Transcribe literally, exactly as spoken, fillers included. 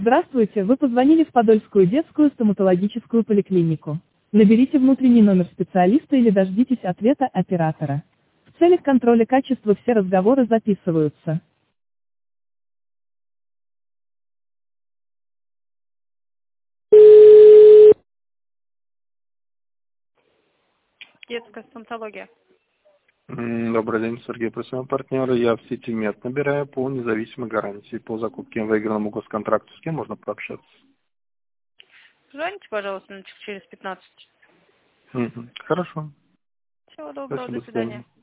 Здравствуйте, вы позвонили в Подольскую детскую стоматологическую поликлинику. Наберите внутренний номер специалиста или дождитесь ответа оператора. В целях контроля качества все разговоры записываются. Детская стоматология. М, Добрый день, Сергей, просим партнера. Я в сети МЕД набираю по независимой гарантии. По закупке выигранному госконтракту с кем можно пообщаться? Звоните, пожалуйста, через пятнадцать. Мгм. Хорошо. Всего доброго, Спасибо, до до свидания. свидания.